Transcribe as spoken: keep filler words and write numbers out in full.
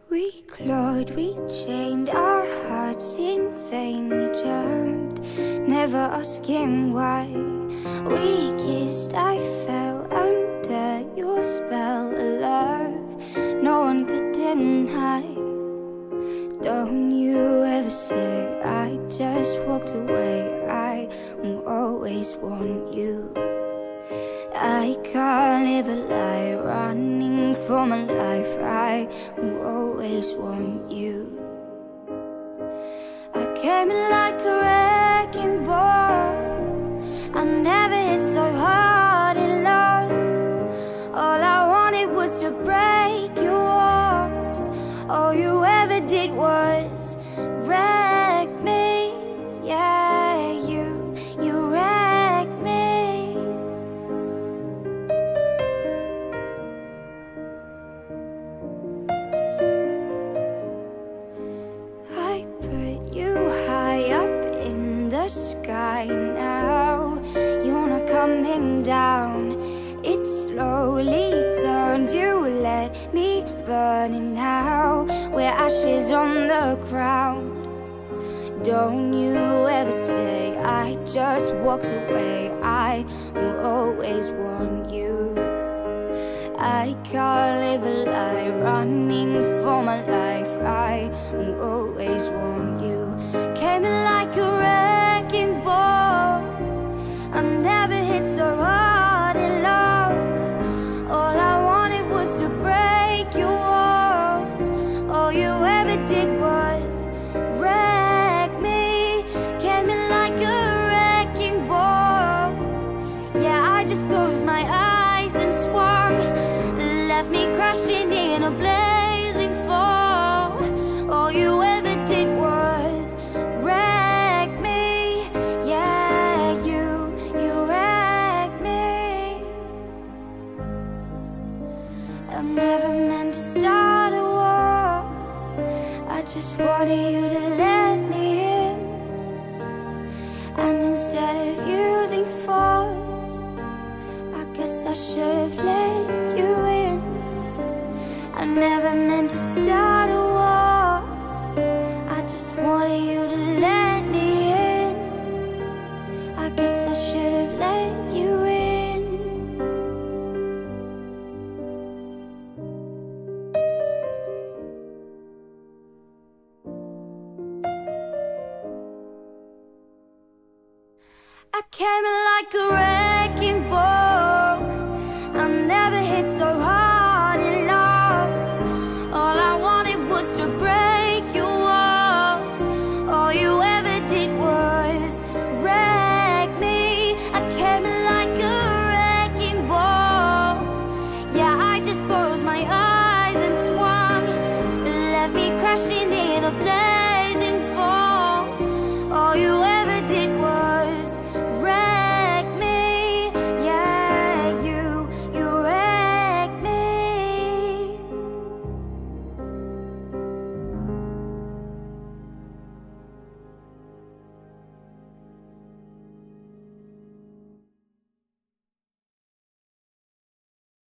We clawed, we chained our hearts in vain. We jumped, never asking why. We kissed, I fell under your spell of love no one could deny. Don't you ever say I just walked away. I will always want you. I can't live a lie, running for my life. I will always want you. I came in like a wrecking ball. I never hit so hard in love. All I wanted was to break your walls. All you ever did was wreck me. Yeah, you, you wrecked me. I put you high up in the sky. Now you're not coming down. It slowly turned. You let me burn, and now we're ashes on the ground. Don't you ever say I just walked away. I will always want you. I can't live a lie, running for my life. I will always want you. Came in like a wrecking ball. I never hit so hard in love. All I wanted was to break your walls. All you ever did was wreck me. Came in like a wrecking ball. Yeah, I just closed my eyes and swung, left me crashing in a blazing fall. All you ever did was wreck me. Yeah, you, you wrecked me. I never meant to start a war. I just wanted you to let me in. And instead of using force, I guess I should have let you in. I never meant to start a war. I just wanted you to let me in. I guess I should have let you in. I came in like a wrecking ball. I never hit so hard.